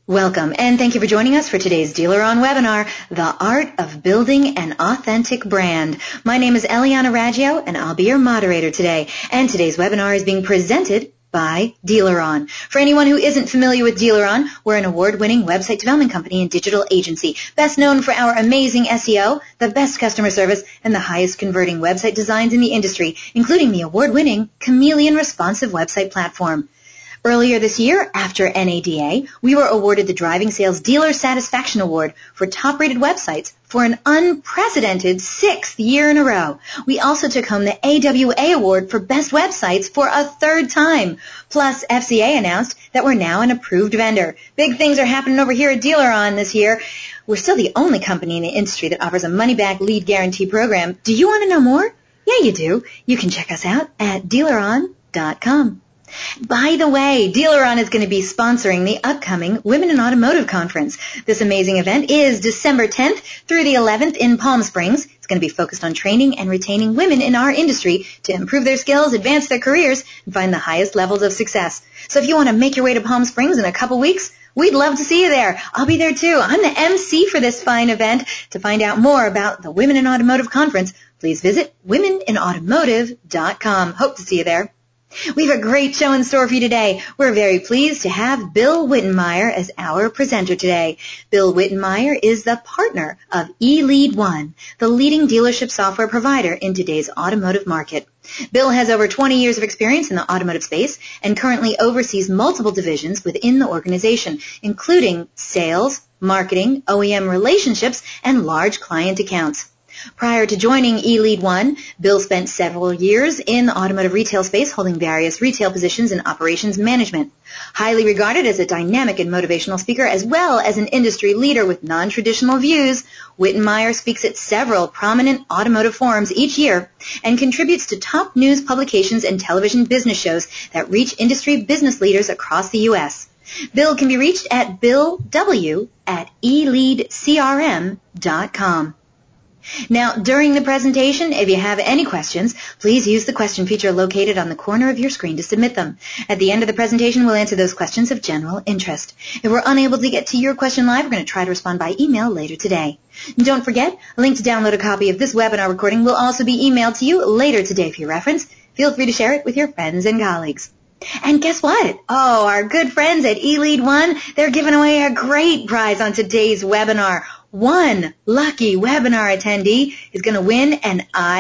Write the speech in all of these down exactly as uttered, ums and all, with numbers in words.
Welcome, and thank you for joining us for today's Dealer On webinar, The Art of Building an Authentic Brand. My name is Eliana Raggio, and I'll be your moderator today. And today's webinar is being presented by Dealer On. For anyone who isn't familiar with Dealer On, we're an award-winning website development company and digital agency, best known for our amazing S E O, the best customer service, and the highest converting website designs in the industry, including the award-winning Chameleon Responsive Website Platform. Earlier this year, after N A D A, we were awarded the Driving Sales Dealer Satisfaction Award for top-rated websites for an unprecedented sixth year in a row. We also took home the A W A Award for Best Websites for a third time. Plus, F C A announced that we're now an approved vendor. Big things are happening over here at Dealer On this year. We're still the only company in the industry that offers a money-back lead guarantee program. Do you want to know more? Yeah, you do. You can check us out at dealer on dot com. By the way, Dealer On is going to be sponsoring the upcoming Women in Automotive Conference. This amazing event is December tenth through the eleventh in Palm Springs. It's going to be focused on training and retaining women in our industry to improve their skills, advance their careers, and find the highest levels of success. So if you want to make your way to Palm Springs in a couple weeks, we'd love to see you there. I'll be there too. I'm the M C for this fine event. To find out more about the Women in Automotive Conference, please visit women in automotive dot com. Hope to see you there. We have a great show in store for you today. We're very pleased to have Bill Wittenmeyer as our presenter today. Bill Wittenmeyer is the partner of eLead One, the leading dealership software provider in today's automotive market. Bill has over twenty years of experience in the automotive space and currently oversees multiple divisions within the organization, including sales, marketing, O E M relationships, and large client accounts. Prior to joining eLead One, Bill spent several years in the automotive retail space holding various retail positions in operations management. Highly regarded as a dynamic and motivational speaker as well as an industry leader with non-traditional views, Wittenmeyer speaks at several prominent automotive forums each year and contributes to top news publications and television business shows that reach industry business leaders across the U S. Bill can be reached at bill w at e lead c r m dot com. Now, during the presentation, if you have any questions, please use the question feature located on the corner of your screen to submit them. At the end of the presentation, we'll answer those questions of general interest. If we're unable to get to your question live, we're going to try to respond by email later today. And don't forget, a link to download a copy of this webinar recording will also be emailed to you later today for your reference. Feel free to share it with your friends and colleagues. And guess what? Oh, our good friends at eLead One, they're giving away a great prize on today's webinar. One lucky webinar attendee is going to win an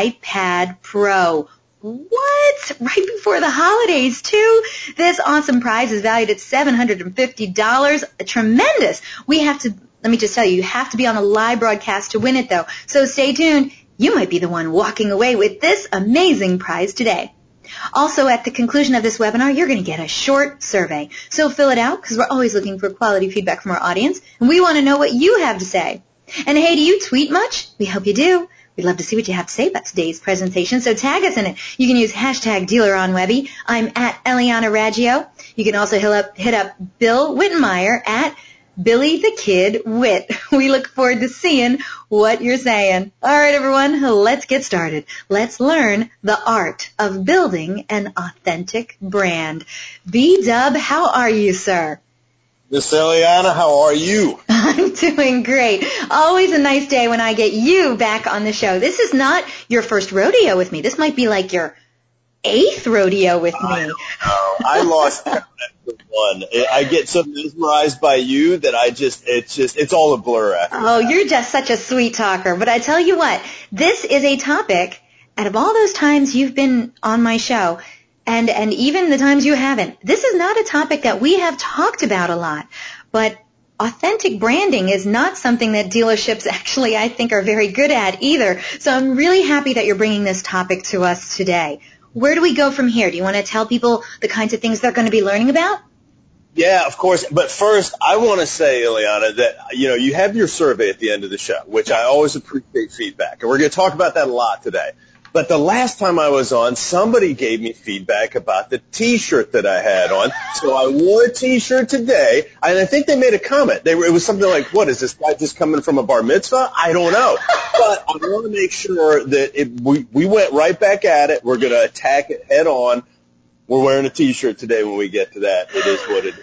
iPad Pro. What? Right before the holidays, too? This awesome prize is valued at seven hundred fifty dollars. Tremendous. We have to, let me just tell you, you have to be on a live broadcast to win it, though. So stay tuned. You might be the one walking away with this amazing prize today. Also, at the conclusion of this webinar, you're going to get a short survey. So fill it out because we're always looking for quality feedback from our audience, and we want to know what you have to say. And hey, do you tweet much? We hope you do. We'd love to see what you have to say about today's presentation, so tag us in it. You can use hashtag DealerOnWebby. I'm at Eliana Raggio. You can also hit up, hit up Bill Wittenmeyer at Billy the Kid Witt. We look forward to seeing what you're saying. All right, everyone, let's get started. Let's learn the art of building an authentic brand. B-Dub, how are you, sir? Miss Eliana, how are you? I'm doing great. Always a nice day when I get you back on the show. This is not your first rodeo with me. This might be like your eighth rodeo with me. I don't know. I lost count after one. I get so mesmerized by you that I just, it's just, it's all a blur after Oh, that. You're just such a sweet talker. But I tell you what, this is a topic, out of all those times you've been on my show, and, and even the times you haven't, this is not a topic that we have talked about a lot. But authentic branding is not something that dealerships actually, I think, are very good at either. So I'm really happy that you're bringing this topic to us today. Where do we go from here? Do you want to tell people the kinds of things they're going to be learning about? Yeah, of course. But first, I want to say, Eliana, that, you know, you have your survey at the end of the show, which I always appreciate feedback. And we're going to talk about that a lot today. But the last time I was on, somebody gave me feedback about the T-shirt that I had on. So I wore a T-shirt today, and I think they made a comment. They were, it was something like, what, is this guy just coming from a bar mitzvah? I don't know. But I want to make sure that it, we, we went right back at it. We're going to attack it head on. We're wearing a T-shirt today when we get to that. It is what it is.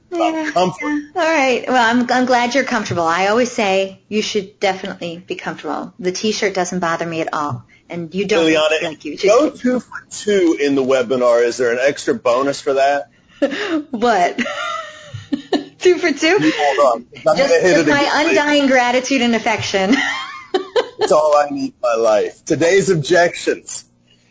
Yeah, comfort. yeah. All right. Well, I'm, I'm glad you're comfortable. I always say you should definitely be comfortable. The T-shirt doesn't bother me at all. And you don't Liliana, like you. Go two for two in the webinar. Is there an extra bonus for that? What? Two for two? You hold on. I'm just hit just it my again, undying lady. Gratitude and affection. It's all I need in my life. Today's objections.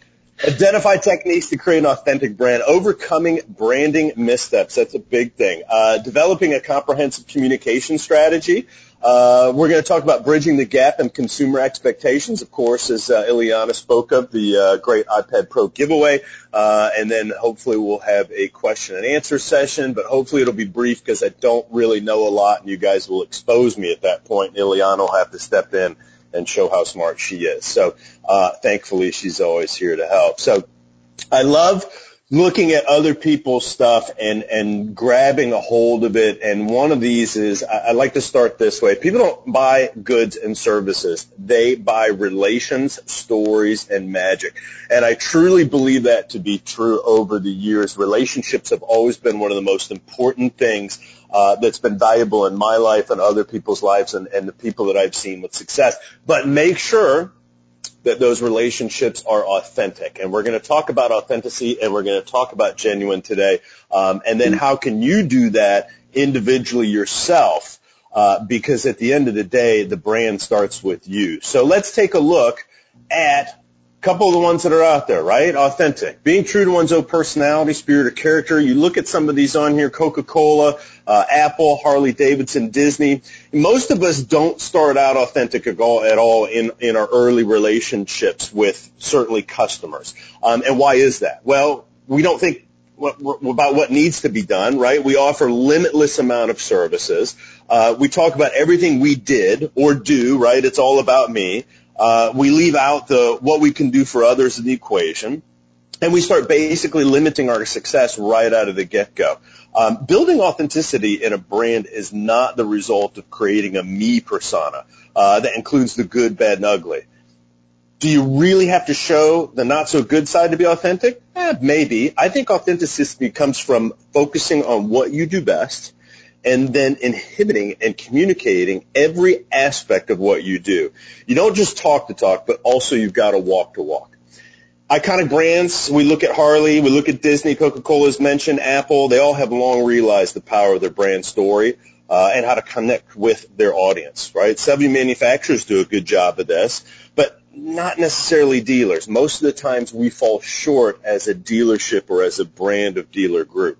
Identify techniques to create an authentic brand. Overcoming branding missteps. That's a big thing. Uh, developing a comprehensive communication strategy. Uh, we're going to talk about bridging the gap in consumer expectations, of course, as uh, Ileana spoke of, the uh, great iPad Pro giveaway. Uh, and then hopefully we'll have a question and answer session, but hopefully it'll be brief because I don't really know a lot, and you guys will expose me at that point. And Ileana will have to step in and show how smart she is. So uh, thankfully, she's always here to help. So I love looking at other people's stuff and, and grabbing a hold of it. And one of these is, I, I like to start this way. People don't buy goods and services. They buy relations, stories, and magic. And I truly believe that to be true over the years. Relationships have always been one of the most important things uh, that's been valuable in my life and other people's lives and, and the people that I've seen with success. But make sure that those relationships are authentic. And we're going to talk about authenticity, and we're going to talk about genuine today. Um, and then how can you do that individually yourself? Uh, because at the end of the day, the brand starts with you. So let's take a look at a couple of the ones that are out there, right? Authentic. Being true to one's own personality, spirit, or character. You look at some of these on here, Coca-Cola, uh, Apple, Harley-Davidson, Disney. Most of us don't start out authentic at all, at all in, in our early relationships with certainly customers. Um, and why is that? Well, we don't think what, about what needs to be done, right? We offer limitless amount of services. Uh, we talk about everything we did or do, right? It's all about me. Uh, we leave out the what we can do for others in the equation, and we start basically limiting our success right out of the get-go. Um, building authenticity in a brand is not the result of creating a me persona uh, that includes the good, bad, and ugly. Do you really have to show the not-so-good side to be authentic? Eh, maybe. I think authenticity comes from focusing on what you do best and then inhibiting and communicating every aspect of what you do. You don't just talk to talk, but also you've got to walk to walk. Iconic brands, we look at Harley, we look at Disney, Coca-Cola is mentioned, Apple, they all have long realized the power of their brand story uh, and how to connect with their audience, right? Several manufacturers do a good job of this, but not necessarily dealers. Most of the times we fall short as a dealership or as a brand of dealer group.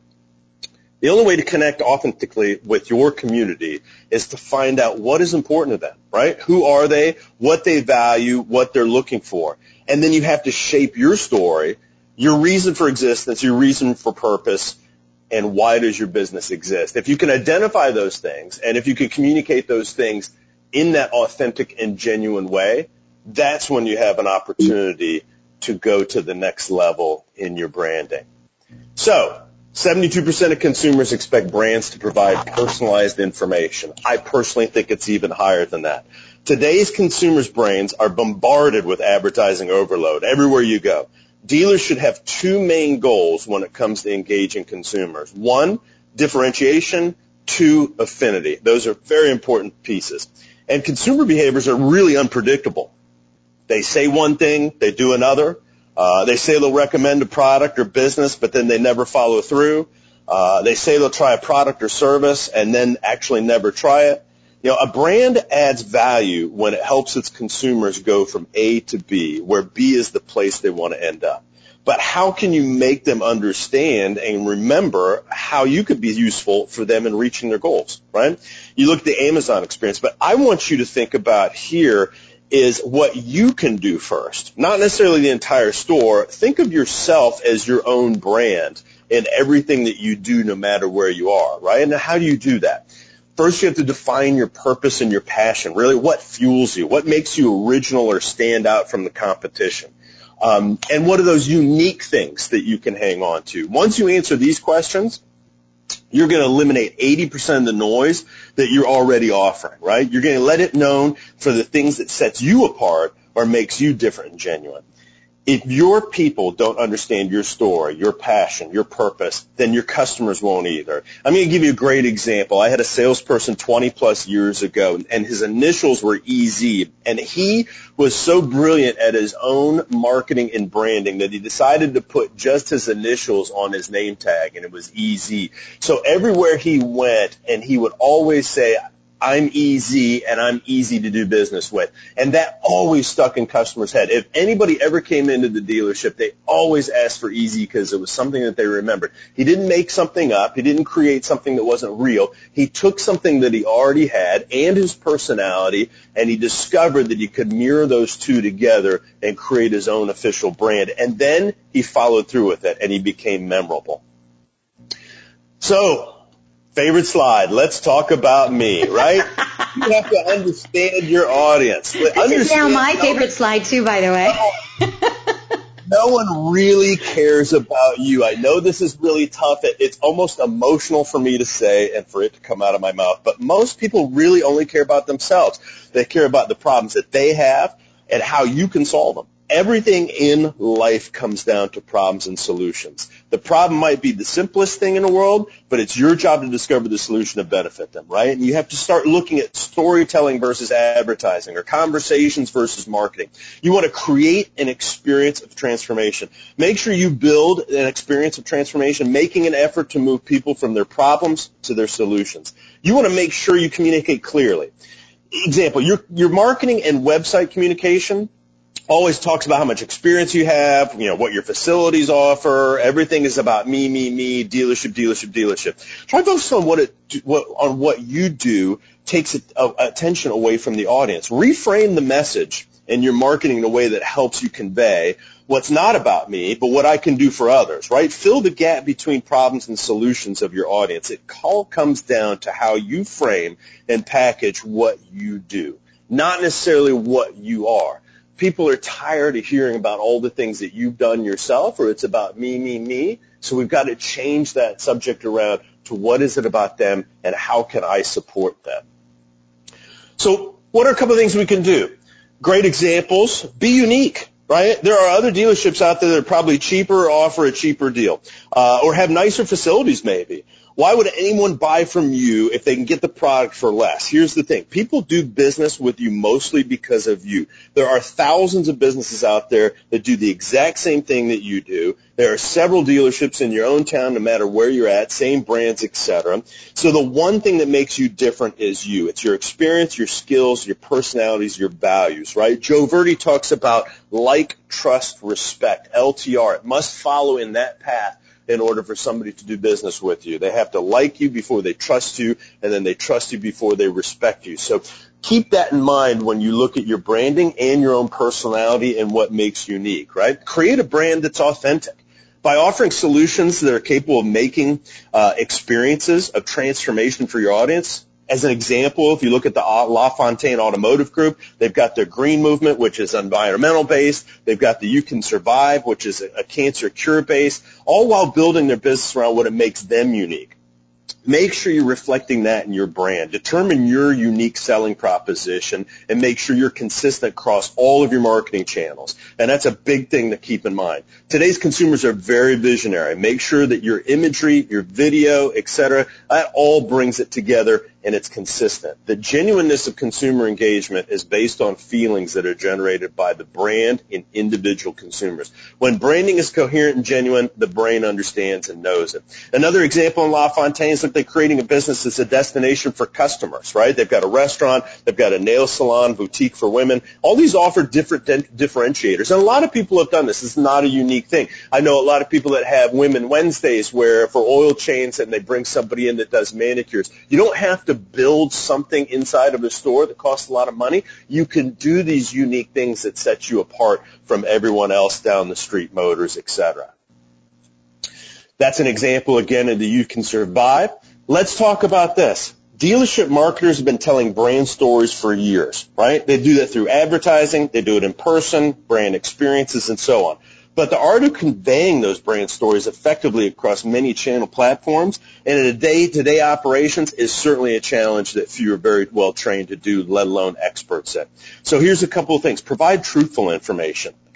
The only way to connect authentically with your community is to find out what is important to them, right? Who are they, what they value, what they're looking for. And then you have to shape your story, your reason for existence, your reason for purpose, and why does your business exist. If you can identify those things, and if you can communicate those things in that authentic and genuine way, that's when you have an opportunity to go to the next level in your branding. So, seventy-two percent of consumers expect brands to provide personalized information. I personally think it's even higher than that. Today's consumers' brains are bombarded with advertising overload everywhere you go. Dealers should have two main goals when it comes to engaging consumers. One, differentiation. Two, affinity. Those are very important pieces. And consumer behaviors are really unpredictable. They say one thing, they do another. Uh, they say they'll recommend a product or business, but then they never follow through. Uh, they say they'll try a product or service and then actually never try it. You know, a brand adds value when it helps its consumers go from A to B, where B is the place they want to end up. But how can you make them understand and remember how you could be useful for them in reaching their goals, right? You look at the Amazon experience, but I want you to think about here is what you can do first, not necessarily the entire store. Think of yourself as your own brand in everything that you do, no matter where you are, right? And how do you do that? First, you have to define your purpose and your passion. Really, what fuels you? What makes you original or stand out from the competition? Um, and what are those unique things that you can hang on to? Once you answer these questions, you're going to eliminate eighty percent of the noise that you're already offering, right? You're going to let it known for the things that sets you apart or makes you different and genuine. If your people don't understand your story, your passion, your purpose, then your customers won't either. I'm going to give you a great example. I had a salesperson twenty plus years ago, and his initials were E Z, and he was so brilliant at his own marketing and branding that he decided to put just his initials on his name tag, and it was E Z. So everywhere he went, and he would always say, I'm easy and I'm easy to do business with. And that always stuck in customers' head. If anybody ever came into the dealership, they always asked for easy because it was something that they remembered. He didn't make something up. He didn't create something that wasn't real. He took something that he already had and his personality, and he discovered that he could mirror those two together and create his own official brand. And then he followed through with it, and he became memorable. So, favorite slide. Let's talk about me, right? You have to understand your audience. This understand is now my favorite slide, too, by the way. No one really cares about you. I know this is really tough. It, it's almost emotional for me to say and for it to come out of my mouth. But most people really only care about themselves. They care about the problems that they have and how you can solve them. Everything in life comes down to problems and solutions. The problem might be the simplest thing in the world, but it's your job to discover the solution to benefit them, right? And you have to start looking at storytelling versus advertising or conversations versus marketing. You want to create an experience of transformation. Make sure you build an experience of transformation, making an effort to move people from their problems to their solutions. You want to make sure you communicate clearly. Example, your, your marketing and website communication always talks about how much experience you have, you know, what your facilities offer. Everything is about me, me, me, dealership, dealership, dealership. Try to focus on what it, what, on what you do takes it, uh, attention away from the audience. Reframe the message in your marketing in a way that helps you convey what's not about me, but what I can do for others, right? Fill the gap between problems and solutions of your audience. It all comes down to how you frame and package what you do, not necessarily what you are. People are tired of hearing about all the things that you've done yourself, or it's about me, me, me. So we've got to change that subject around to what is it about them and how can I support them. So what are a couple of things we can do? Great examples. Be unique, right? There are other dealerships out there that are probably cheaper or offer a cheaper deal, uh, or have nicer facilities maybe. Why would anyone buy from you if they can get the product for less? Here's the thing. People do business with you mostly because of you. There are thousands of businesses out there that do the exact same thing that you do. There are several dealerships in your own town, no matter where you're at, same brands, et cetera. So the one thing that makes you different is you. It's your experience, your skills, your personalities, your values, right? Joe Verdi talks about like, trust, respect, L T R. It must follow in that path in order for somebody to do business with you. They have to like you before they trust you, and then they trust you before they respect you. So keep that in mind when you look at your branding and your own personality and what makes you unique, right? Create a brand that's authentic. By offering solutions that are capable of making uh, experiences of transformation for your audience. As an example, if you look at the LaFontaine Automotive Group, they've got their green movement, which is environmental based. They've got the You Can Survive, which is a cancer cure based, all while building their business around what it makes them unique. Make sure you're reflecting that in your brand. Determine your unique selling proposition and make sure you're consistent across all of your marketing channels. And that's a big thing to keep in mind. Today's consumers are very visionary. Make sure that your imagery, your video, et cetera, that all brings it together and it's consistent. The genuineness of consumer engagement is based on feelings that are generated by the brand and individual consumers. When branding is coherent and genuine, the brain understands and knows it. Another example in LaFontaine is that they're creating a business that's a destination for customers, right? They've got a restaurant, they've got a nail salon, boutique for women. All these offer different differentiators. And a lot of people have done this. It's not a unique thing. I know a lot of people that have Women Wednesdays where for oil change and they bring somebody in that does manicures. You don't have to build something inside of a store that costs a lot of money. You can do these unique things that set you apart from everyone else down the street, Motors, et cetera. That's an example, again, of the You Can Survive. Let's talk about this. Dealership marketers have been telling brand stories for years, right? They do that through advertising. They do it in person, brand experiences, and so on. But the art of conveying those brand stories effectively across many channel platforms and in a day-to-day operations is certainly a challenge that few are very well trained to do, let alone experts at. So here's a couple of things. Provide truthful information.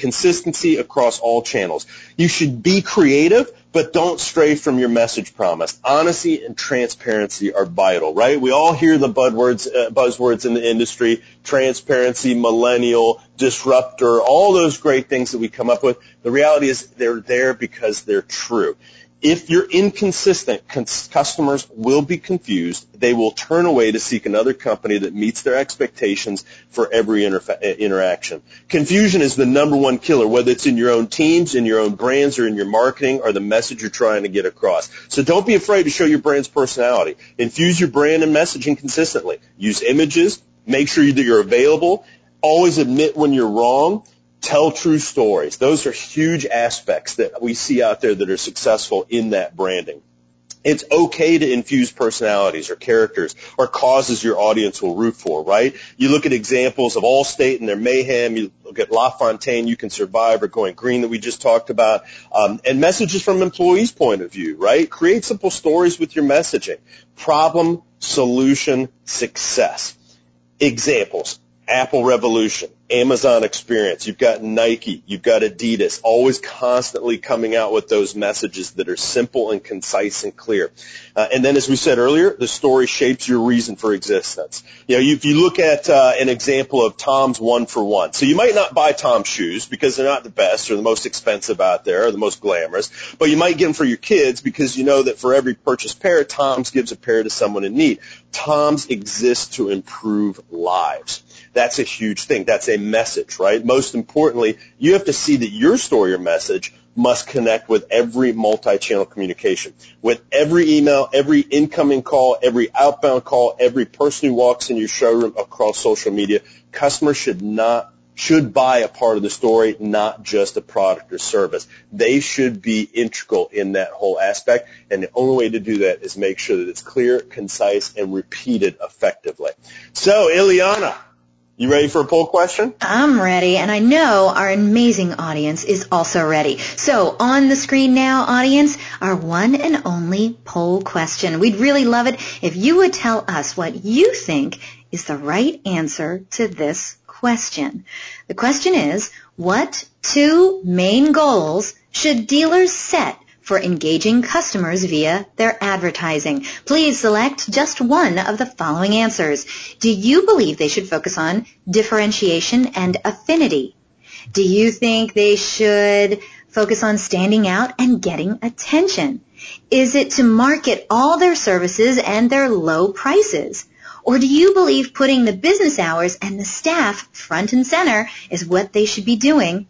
Consistency across all channels. You should be creative, but don't stray from your message promise. Honesty and transparency are vital, right? We all hear the buzzwords, uh, buzzwords in the industry, transparency, millennial, disruptor, all those great things that we come up with. The reality is they're there because they're true. If you're inconsistent, customers will be confused. They will turn away to seek another company that meets their expectations for every interfa- interaction. Confusion is the number one killer, whether it's in your own teams, in your own brands, or in your marketing, or the message you're trying to get across. So don't be afraid to show your brand's personality. Infuse your brand and messaging consistently. Use images. Make sure that you're available. Always admit when you're wrong. Tell true stories. Those are huge aspects that we see out there that are successful in that branding. It's okay to infuse personalities or characters or causes your audience will root for, right? You look at examples of Allstate and their mayhem. You look at LaFontaine, You Can Survive, or Going Green that we just talked about. Um, and messages from employees' point of view, right? Create simple stories with your messaging. Problem, solution, success. Examples. Apple Revolution, Amazon Experience, you've got Nike, you've got Adidas, always constantly coming out with those messages that are simple and concise and clear. Uh, and then, as we said earlier, the story shapes your reason for existence. You know, if you look at uh, an example of Tom's One for One, so you might not buy Tom's shoes because they're not the best or the most expensive out there or the most glamorous, but you might get them for your kids because you know that for every purchased pair, Tom's gives a pair to someone in need. Tom's exists to improve lives. That's a huge thing. That's a message, right? Most importantly, you have to see that your story or message must connect with every multi-channel communication. With every email, every incoming call, every outbound call, every person who walks in your showroom across social media, customers should not should buy a part of the story, not just a product or service. They should be integral in that whole aspect, and the only way to do that is make sure that it's clear, concise, and repeated effectively. So, Ileana, you ready for a poll question? I'm ready, and I know our amazing audience is also ready. So on the screen now, audience, our one and only poll question. We'd really love it if you would tell us what you think is the right answer to this question. The question is, what two main goals should dealers set for engaging customers via their advertising? Please select just one of the following answers. Do you believe they should focus on differentiation and affinity? Do you think they should focus on standing out and getting attention? Is it to market all their services and their low prices? Or do you believe putting the business hours and the staff front and center is what they should be doing?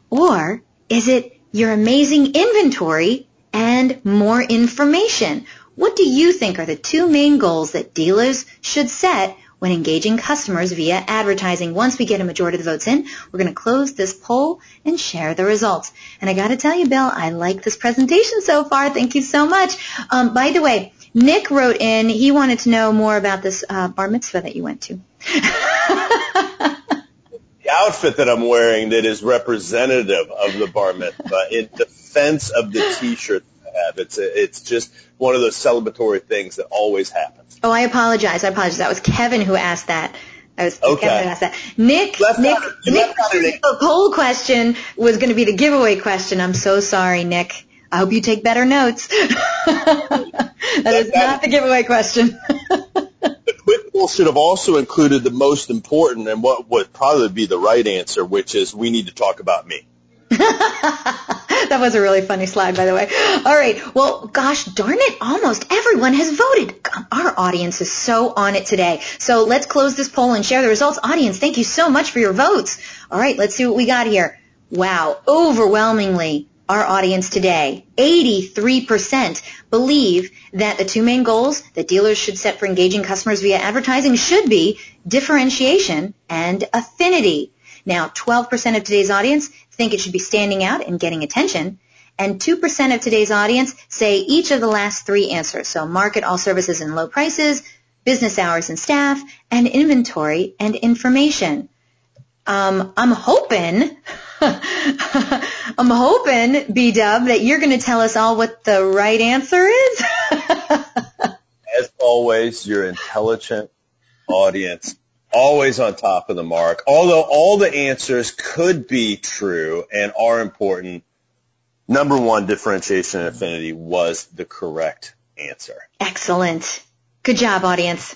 Or is it your amazing inventory and more information? What do you think are the two main goals that dealers should set when engaging customers via advertising? Once we get a majority of the votes in, we're going to close this poll and share the results. And I got to tell you, Bill, I like this presentation so far. Thank you so much. Um, by the way, Nick wrote in, he wanted to know more about this uh, bar mitzvah that you went to. The outfit that I'm wearing that is representative of the bar mitzvah in defense of the T-shirt that I have. It's a, it's just one of those celebratory things that always happens. Oh, I apologize. I apologize. That was Kevin who asked that. I was okay. Kevin who asked that. Nick, left Nick, out, Nick, the poll question was going to be the giveaway question. I'm so sorry, Nick. I hope you take better notes. that is not the giveaway question. The quick poll should have also included the most important and what would probably be the right answer, which is we need to talk about me. That was a really funny slide, by the way. All right. Well, gosh darn it, almost everyone has voted. Our audience is so on it today. So let's close this poll and share the results. Audience, thank you so much for your votes. All right, let's see what we got here. Wow, overwhelmingly, our audience today, eighty-three percent believe that the two main goals that dealers should set for engaging customers via advertising should be differentiation and affinity. Now, twelve percent of today's audience think it should be standing out and getting attention, and two percent of today's audience say each of the last three answers. So market all services and low prices, business hours and staff, and inventory and information. Um, I'm hoping, I'm hoping, B-Dub, that you're going to tell us all what the right answer is. As always, your intelligent audience Always on top of the mark. Although all the answers could be true and are important, number one, differentiation and affinity was the correct answer. Excellent. Good job, audience.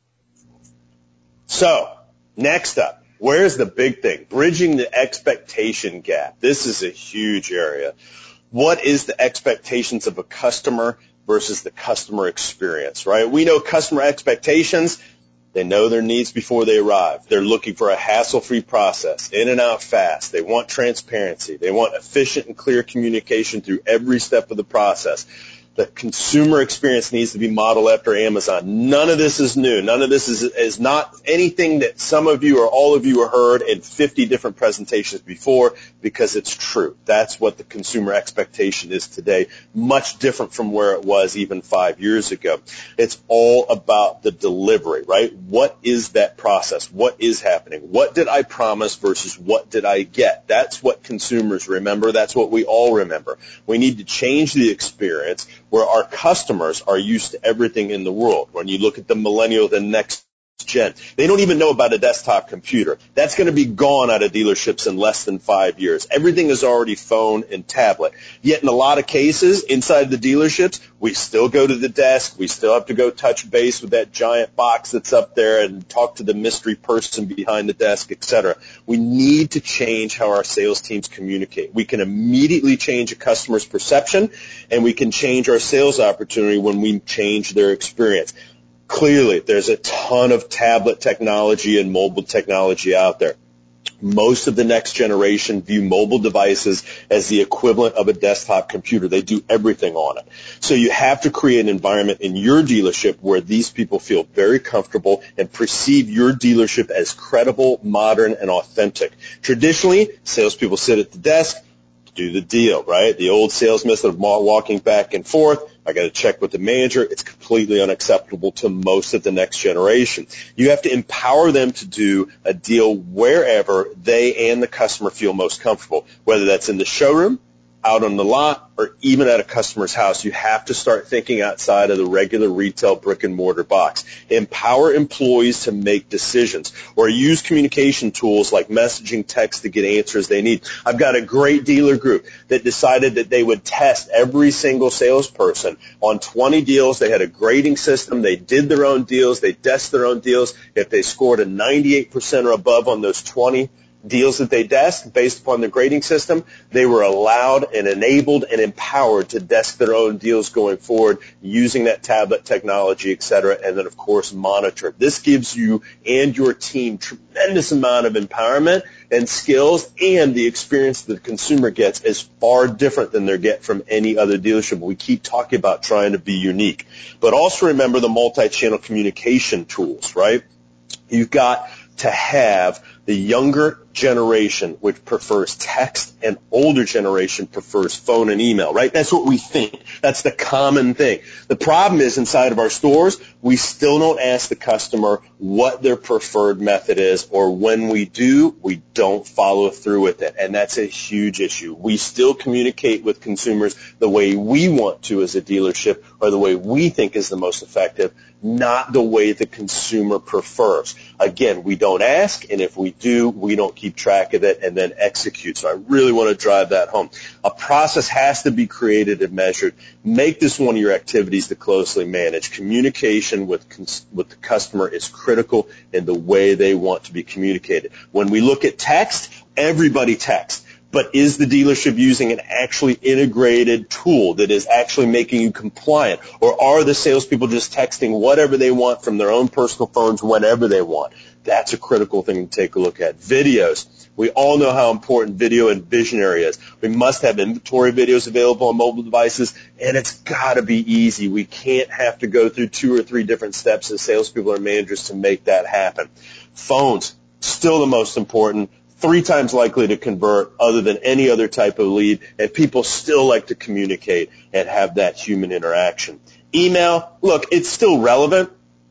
So, next up, where's the big thing? Bridging the expectation gap. This is a huge area. What is the expectations of a customer versus the customer experience, right? We know customer expectations. They know their needs before they arrive. They're looking for a hassle-free process, in and out fast. They want transparency. They want efficient and clear communication through every step of the process. The consumer experience needs to be modeled after Amazon. None of this is new. None of this is, is not anything that some of you or all of you have heard in fifty different presentations before, because it's true. That's what the consumer expectation is today, much different from where it was even five years ago. It's all about the delivery, right? What is that process? What is happening? What did I promise versus what did I get? That's what consumers remember. That's what we all remember. We need to change the experience where our customers are used to everything in the world. When you look at the millennial, the next gen, they don't even know about a desktop computer. That's going to be gone out of dealerships in less than five years. Everything is already phone and tablet. Yet in a lot of cases inside the dealerships, we still go to the desk. We still have to go touch base with that giant box that's up there and talk to the mystery person behind the desk, et cetera. We need to change how our sales teams communicate. We can immediately change a customer's perception, and we can change our sales opportunity when we change their experience. Clearly, there's a ton of tablet technology and mobile technology out there. Most of the next generation view mobile devices as the equivalent of a desktop computer. They do everything on it. So you have to create an environment in your dealership where these people feel very comfortable and perceive your dealership as credible, modern, and authentic. Traditionally, salespeople sit at the desk, do the deal, right? The old sales method of walking back and forth. I got to check with the manager. It's completely unacceptable to most of the next generation. You have to empower them to do a deal wherever they and the customer feel most comfortable, whether that's in the showroom, out on the lot, or even at a customer's house. You have to start thinking outside of the regular retail brick and mortar box. Empower employees to make decisions, or use communication tools like messaging, text to get answers they need. I've got a great dealer group that decided that they would test every single salesperson on twenty deals. They had a grading system. They did their own deals. They desk their own deals. If they scored a ninety-eight percent or above on those twenty deals that they desk based upon the grading system, they were allowed and enabled and empowered to desk their own deals going forward using that tablet technology, et cetera, and then, of course, monitor. This gives you and your team tremendous amount of empowerment and skills, and the experience that the consumer gets is far different than they get from any other dealership. We keep talking about trying to be unique. But also remember the multi-channel communication tools, right? You've got to have the younger generation, which prefers text, and older generation prefers phone and email, right? That's what we think. That's the common thing. The problem is inside of our stores, we still don't ask the customer what their preferred method is, or when we do, we don't follow through with it, and that's a huge issue. We still communicate with consumers the way we want to as a dealership, or the way we think is the most effective, not the way the consumer prefers. Again, we don't ask, and if we do, we don't keep track of it and then execute. So I really want to drive that home. A process has to be created and measured. Make this one of your activities to closely manage. Communication with, with the customer is critical in the way they want to be communicated. When we look at text, everybody texts. But is the dealership using an actually integrated tool that is actually making you compliant? Or are the salespeople just texting whatever they want from their own personal phones whenever they want? That's a critical thing to take a look at. Videos. We all know how important video and visionary is. We must have inventory videos available on mobile devices, and it's got to be easy. We can't have to go through two or three different steps as salespeople or managers to make that happen. Phones, still the most important. Three times likely to convert other than any other type of lead, and people still like to communicate and have that human interaction. Email, look, it's still relevant,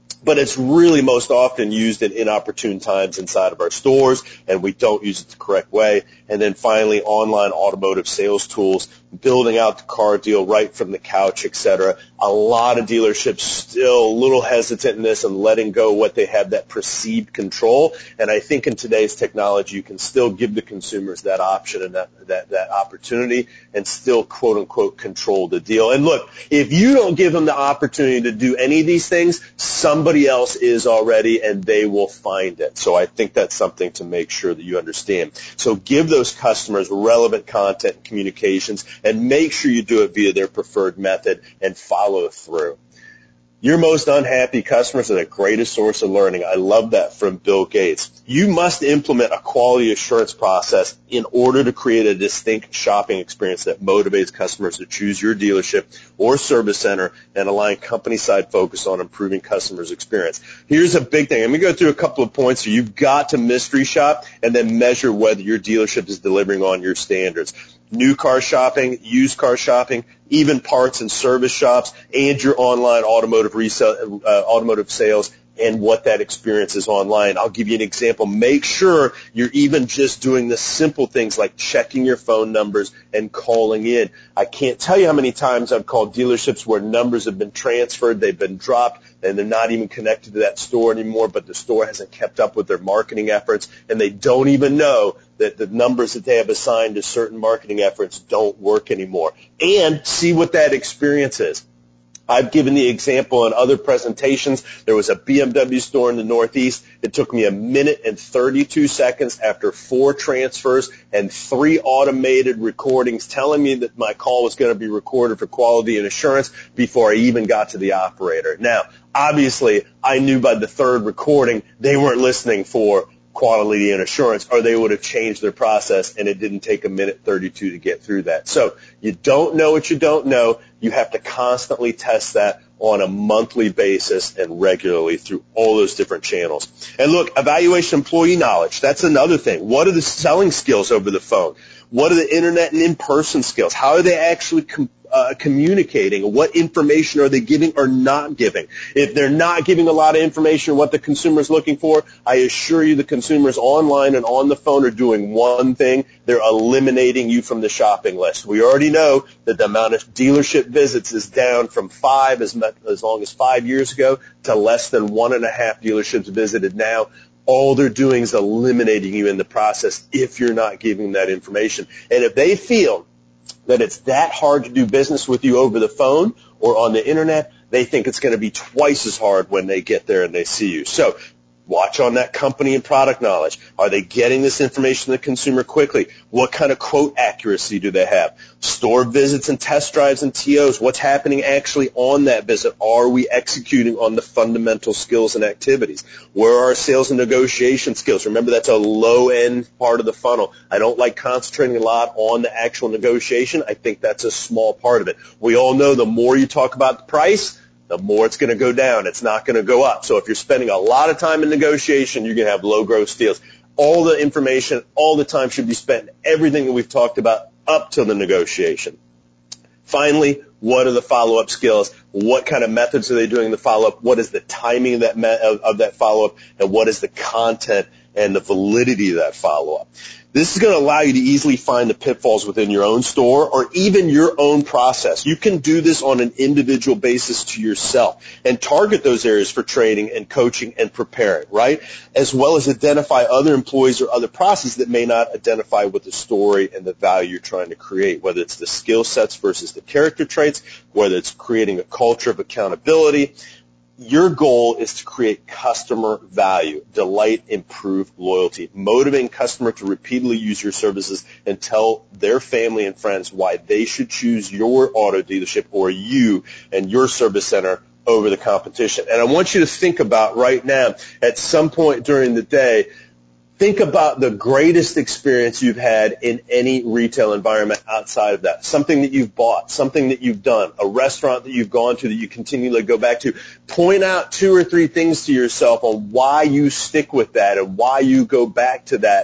but it's really most often used at inopportune times inside of our stores, and we don't use it the correct way. And then finally, online automotive sales tools, building out the car deal right from the couch, et cetera. A lot of dealerships still a little hesitant in this and letting go what they have, that perceived control. And I think in today's technology, you can still give the consumers that option and that, that, that opportunity and still, quote unquote, control the deal. And look, if you don't give them the opportunity to do any of these things, somebody else is already, and they will find it. So I think that's something to make sure that you understand. So give those customers relevant content and communications, and make sure you do it via their preferred method and follow through. Your most unhappy customers are the greatest source of learning. I love that from Bill Gates. You must implement a quality assurance process in order to create a distinct shopping experience that motivates customers to choose your dealership or service center and align company-side focus on improving customers' experience. Here's a big thing. I'm going to go through a couple of points here. You've got to mystery shop and then measure whether your dealership is delivering on your standards. New car shopping, used car shopping, even parts and service shops, and your online automotive resale, uh, automotive sales, and what that experience is online. I'll give you an example. Make sure you're even just doing the simple things like checking your phone numbers and calling in. I can't tell you how many times I've called dealerships where numbers have been transferred, they've been dropped, and they're not even connected to that store anymore, but the store hasn't kept up with their marketing efforts, and they don't even know that the numbers that they have assigned to certain marketing efforts don't work anymore. And see what that experience is. I've given the example in other presentations. There was a B M W store in the Northeast. It took me a minute and thirty-two seconds after four transfers and three automated recordings telling me that my call was going to be recorded for quality and assurance before I even got to the operator. Now, obviously, I knew by the third recording they weren't listening for quality and assurance, or they would have changed their process, and it didn't take a minute thirty-two to get through that. So you don't know what you don't know. You have to constantly test that on a monthly basis and regularly through all those different channels. And look, evaluation employee knowledge, that's another thing. What are the selling skills over the phone? What are the internet and in-person skills? How are they actually com- uh, communicating? What information are they giving or not giving? If they're not giving a lot of information on what the consumer is looking for, I assure you the consumers online and on the phone are doing one thing. They're eliminating you from the shopping list. We already know that the amount of dealership visits is down from five as, much, as long as five years ago to less than one and a half dealerships visited now. All they're doing is eliminating you in the process if you're not giving that information. And if they feel that it's that hard to do business with you over the phone or on the internet, they think it's going to be twice as hard when they get there and they see you. So watch on that company and product knowledge. Are they getting this information to the consumer quickly? What kind of quote accuracy do they have? Store visits and test drives and T Os. What's happening actually on that visit? Are we executing on the fundamental skills and activities? Where are our sales and negotiation skills? Remember, that's a low-end part of the funnel. I don't like concentrating a lot on the actual negotiation. I think that's a small part of it. We all know the more you talk about the price, the more it's going to go down. It's not going to go up. So if you're spending a lot of time in negotiation, you're going to have low gross deals. All the information, all the time should be spent in everything that we've talked about up to the negotiation. Finally, what are the follow-up skills? What kind of methods are they doing the follow-up? What is the timing of that, me- of, of that follow-up? And what is the content and the validity of that follow-up? This is going to allow you to easily find the pitfalls within your own store or even your own process. You can do this on an individual basis to yourself and target those areas for training and coaching and preparing, right? As well as identify other employees or other processes that may not identify with the story and the value you're trying to create, whether it's the skill sets versus the character traits, whether it's creating a culture of accountability. Your goal is to create customer value, delight, improve loyalty, motivating customer to repeatedly use your services and tell their family and friends why they should choose your auto dealership or you and your service center over the competition. And I want you to think about right now, at some point during the day, think about the greatest experience you've had in any retail environment outside of that. Something that you've bought, something that you've done, a restaurant that you've gone to that you continually go back to. Point out two or three things to yourself on why you stick with that and why you go back to that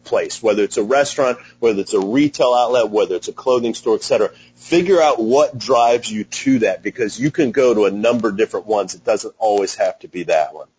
place, whether it's a restaurant, whether it's a retail outlet, whether it's a clothing store, et cetera. Figure out what drives you to that, because you can go to a number of different ones. It doesn't always have to be that one.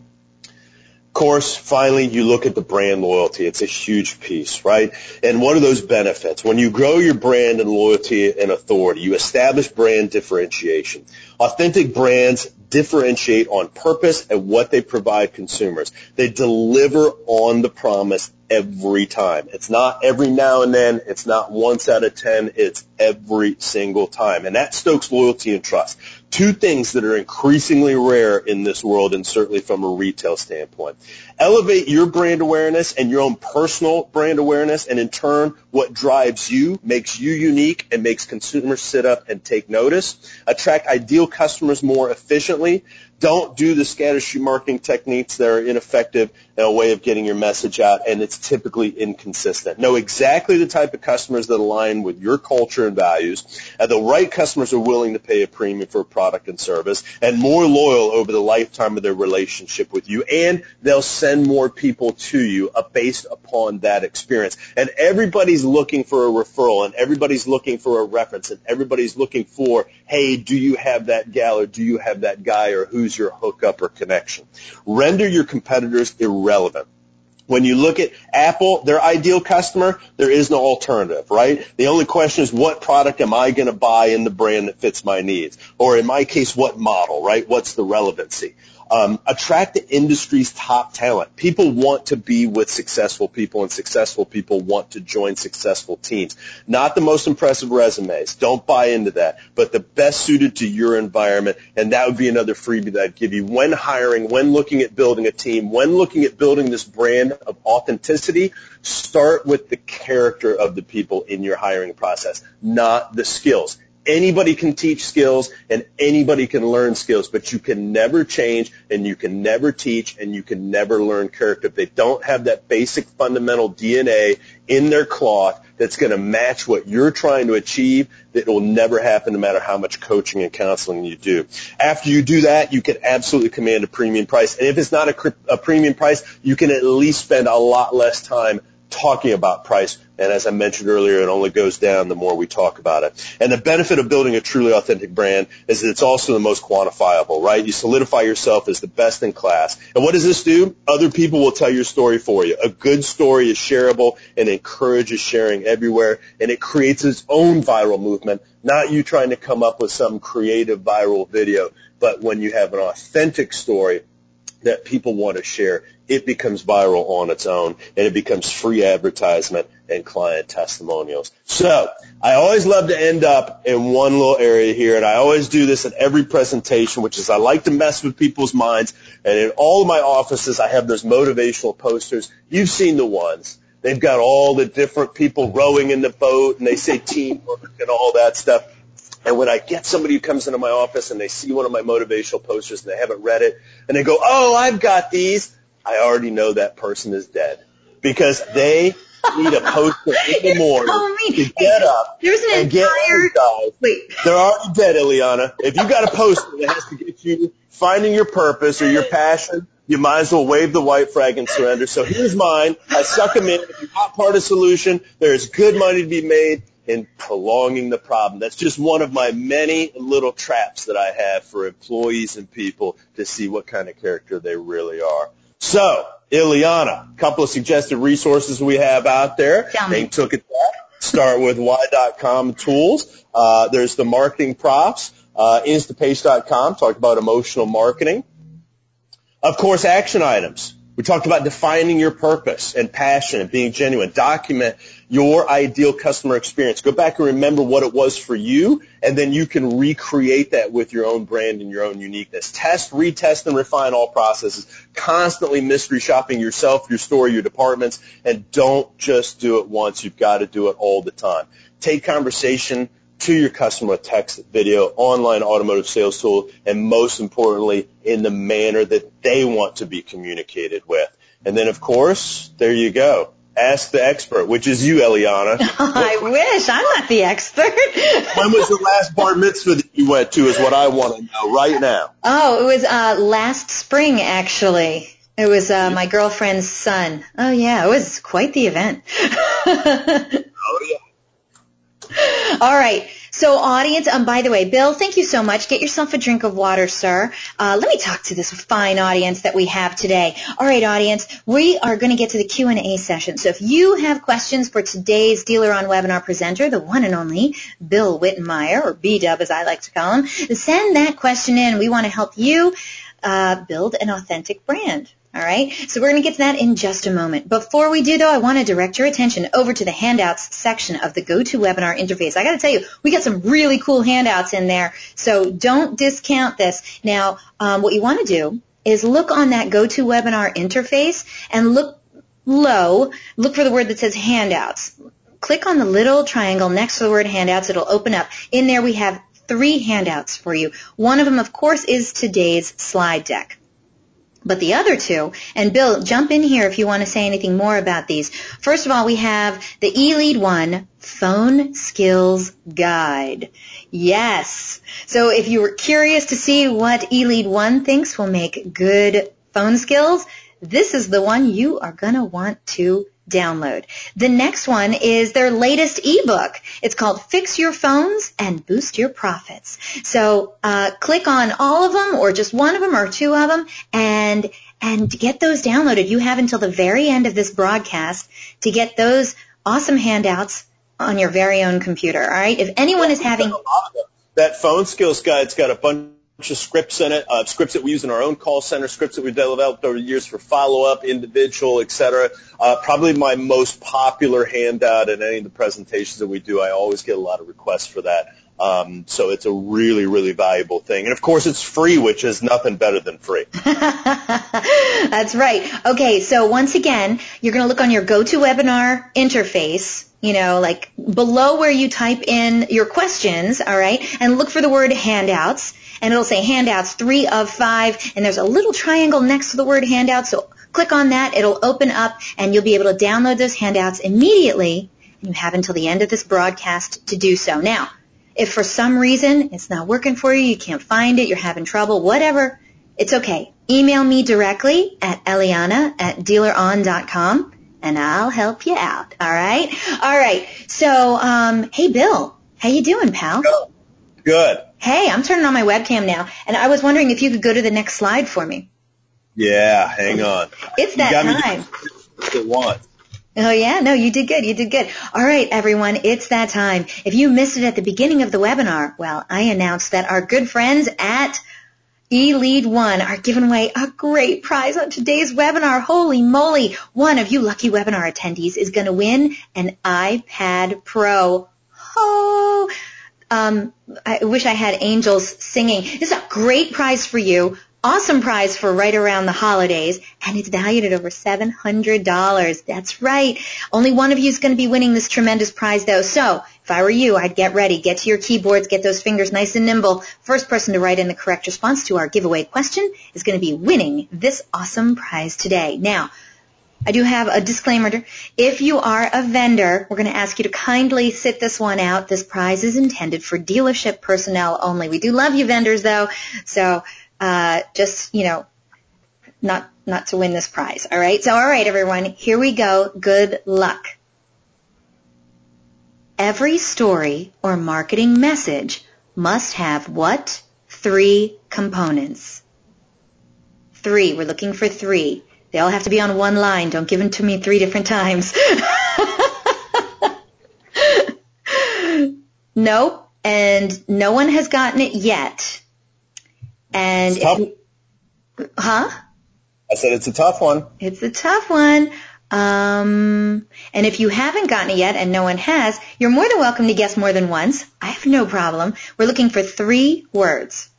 Of course, finally, you look at the brand loyalty. It's a huge piece, right? And what are those benefits? When you grow your brand and loyalty and authority, you establish brand differentiation. Authentic brands differentiate on purpose and what they provide consumers. They deliver on the promise every time. It's not every now and then. It's not once out of ten. It's every single time. And that stokes loyalty and trust. Two things that are increasingly rare in this world, and certainly from a retail standpoint. Elevate your brand awareness and your own personal brand awareness, and in turn, what drives you, makes you unique, and makes consumers sit up and take notice. Attract ideal customers more efficiently. Don't do the scattershot marketing techniques that are ineffective in a way of getting your message out, and it's typically inconsistent. Know exactly the type of customers that align with your culture and values, and the right customers are willing to pay a premium for a product and service, and more loyal over the lifetime of their relationship with you, and they'll send more people to you uh, based upon that experience. And everybody's looking for a referral, and everybody's looking for a reference, and everybody's looking for, hey, do you have that gal, or do you have that guy, or who's your hookup or connection? Render your competitors irrelevant. When you look at Apple, their ideal customer, there is no alternative, right? The only question is, what product am I going to buy in the brand that fits my needs? Or in my case, what model, right? What's the relevancy? Um, attract the industry's top talent. People want to be with successful people, and successful people want to join successful teams. Not the most impressive resumes. Don't buy into that, but the best suited to your environment, and that would be another freebie that I'd give you. When hiring, when looking at building a team, when looking at building this brand of authenticity, start with the character of the people in your hiring process, not the skills. Anybody can teach skills and anybody can learn skills, but you can never change and you can never teach and you can never learn character if they don't have that basic fundamental D N A in their cloth that's going to match what you're trying to achieve. That will never happen no matter how much coaching and counseling you do. After you do that, you can absolutely command a premium price. And if it's not a, a premium price, you can at least spend a lot less time talking about price. And as I mentioned earlier, it only goes down the more we talk about it. And the benefit of building a truly authentic brand is that it's also the most quantifiable, right? You solidify yourself as the best in class. And what does this do? Other people will tell your story for you. A good story is shareable and encourages sharing everywhere. And it creates its own viral movement, not you trying to come up with some creative viral video. But when you have an authentic story that people want to share, it becomes viral on its own, and it becomes free advertisement and client testimonials. So I always love to end up in one little area here, and I always do this at every presentation, which is I like to mess with people's minds. And in all of my offices, I have those motivational posters. You've seen the ones. They've got all the different people rowing in the boat, and they say teamwork and all that stuff. And when I get somebody who comes into my office and they see one of my motivational posters and they haven't read it, and they go, oh, I've got these, I already know that person is dead, because they need a poster in the morning to get up There's an and get entire... energized. Wait. They're already dead, Ileana. If you got a poster that has to get you finding your purpose or your passion, you might as well wave the white flag and surrender. So here's mine. I suck them in. If you're not part of the solution, there's good money to be made in prolonging the problem. That's just one of my many little traps that I have for employees and people to see what kind of character they really are. So, Ileana, a couple of suggested resources we have out there. They took it back. Start with Y dot com tools. Uh, there's the marketing props. Uh, Instapace dot com talked about emotional marketing. Of course, action items. We talked about defining your purpose and passion and being genuine. Document your ideal customer experience. Go back and remember what it was for you, and then you can recreate that with your own brand and your own uniqueness. Test, retest, and refine all processes. Constantly mystery shopping yourself, your store, your departments, and don't just do it once. You've got to do it all the time. Take conversation to your customer with text, video, online automotive sales tool, and most importantly, in the manner that they want to be communicated with. And then, of course, there you go. Ask the expert, which is you, Ileana. I wish. I'm not the expert. When was the last bar mitzvah that you went to is what I want to know right now. Oh, it was uh, last spring, actually. It was uh, my girlfriend's son. Oh, yeah, it was quite the event. Oh, yeah. All right. So, audience, um, by the way, Bill, thank you so much. Get yourself a drink of water, sir. Uh, let me talk to this fine audience that we have today. All right, audience, we are going to get to the Q and A session. So if you have questions for today's Dealer on Webinar presenter, the one and only Bill Wittenmeyer, or B-Dub as I like to call him, send that question in. We want to help you uh, build an authentic brand. All right, so we're going to get to that in just a moment. Before we do, though, I want to direct your attention over to the handouts section of the GoToWebinar interface. I got to tell you, we got some really cool handouts in there, so don't discount this. Now, um, what you want to do is look on that GoToWebinar interface and look low, look for the word that says handouts. Click on the little triangle next to the word handouts. It'll open up. In there, we have three handouts for you. One of them, of course, is today's slide deck. But the other two, and Bill, jump in here if you want to say anything more about these. First of all, we have the eLead one Phone Skills Guide. Yes. So if you were curious to see what eLead one thinks will make good phone skills, this is the one you are going to want to download. The next one is their latest ebook. It's called Fix Your Phones and Boost Your Profits. So uh, click on all of them or just one of them or two of them and and get those downloaded. You have until the very end of this broadcast to get those awesome handouts on your very own computer. All right? If anyone is having... That phone skills guide's got a bunch of scripts in it, uh, scripts that we use in our own call center, scripts that we've developed over the years for follow-up, individual, et cetera. Uh, probably my most popular handout in any of the presentations that we do. I always get a lot of requests for that. Um, so it's a really, really valuable thing. And, of course, it's free, which is nothing better than free. That's right. Okay, so once again, you're going to look on your GoToWebinar interface, you know, like below where you type in your questions, all right, and look for the word handouts. And it'll say handouts, three of five, and there's a little triangle next to the word handouts. So click on that. It'll open up, and you'll be able to download those handouts immediately. And you have until the end of this broadcast to do so. Now, if for some reason it's not working for you, you can't find it, you're having trouble, whatever, it's okay. Email me directly at Eliana at dealer on dot com, and I'll help you out. All right? All right. So, um, hey, Bill, how you doing, pal? Good. Good. Hey, I'm turning on my webcam now, and I was wondering if you could go to the next slide for me. Yeah, hang on. It's that time. You got me Oh, yeah? No, you did good. You did good. All right, everyone, it's that time. If you missed it at the beginning of the webinar, well, I announced that our good friends at eLead one are giving away a great prize on today's webinar. Holy moly. One of you lucky webinar attendees is going to win an iPad Pro. Oh, um, I wish I had angels singing. This is a great prize for you. Awesome prize for right around the holidays, and it's valued at over seven hundred dollars. That's right. Only one of you is going to be winning this tremendous prize, though. So if I were you, I'd get ready. Get to your keyboards. Get those fingers nice and nimble. First person to write in the correct response to our giveaway question is going to be winning this awesome prize today. Now, I do have a disclaimer. If you are a vendor, we're going to ask you to kindly sit this one out. This prize is intended for dealership personnel only. We do love you vendors, though, so uh, just, you know, not not to win this prize. All right? So, all right, everyone, here we go. Good luck. Every story or marketing message must have what? Three components. Three. We're looking for three. They all have to be on one line. Don't give them to me three different times. Nope. And no one has gotten it yet. And it's tough. If you, huh? I said it's a tough one. It's a tough one. Um, and if you haven't gotten it yet and no one has, you're more than welcome to guess more than once. I have no problem. We're looking for three words.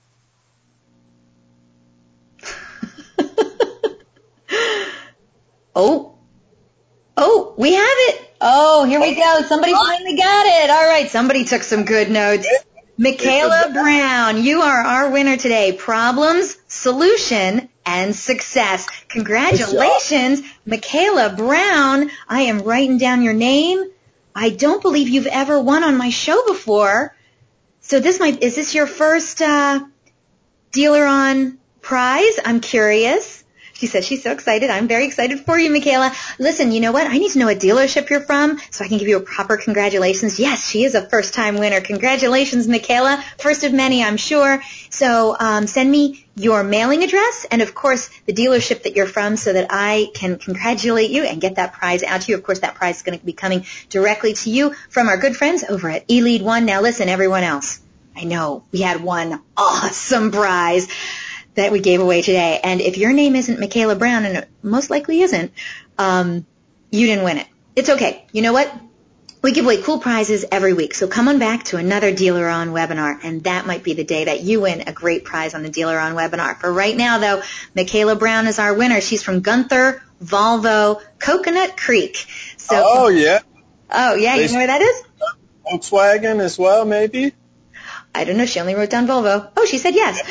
Oh, oh, we have it. Oh, here we go. Somebody finally got it. All right, somebody took some good notes. Michaela Brown, you are our winner today. Problems, solution, and success. Congratulations, Michaela Brown. I am writing down your name. I don't believe you've ever won on my show before. So this might, is this your first uh, Dealer On prize? I'm curious. She says she's so excited. I'm very excited for you, Michaela. Listen, you know what? I need to know what dealership you're from so I can give you a proper congratulations. Yes, she is a first-time winner. Congratulations, Michaela. First of many, I'm sure. So um, send me your mailing address and, of course, the dealership that you're from so that I can congratulate you and get that prize out to you. Of course, that prize is going to be coming directly to you from our good friends over at eLead One. Now, listen, everyone else. I know we had one awesome prize that we gave away today. And if your name isn't Michaela Brown, and it most likely isn't, um, you didn't win it. It's okay. You know what? We give away cool prizes every week. So come on back to another Dealer On webinar, and that might be the day that you win a great prize on the Dealer On webinar. For right now, though, Michaela Brown is our winner. She's from Gunther Volvo, Coconut Creek. So, oh, yeah. Oh, yeah. You know where that is? Volkswagen as well, maybe? I don't know. She only wrote down Volvo. Oh, she said yes.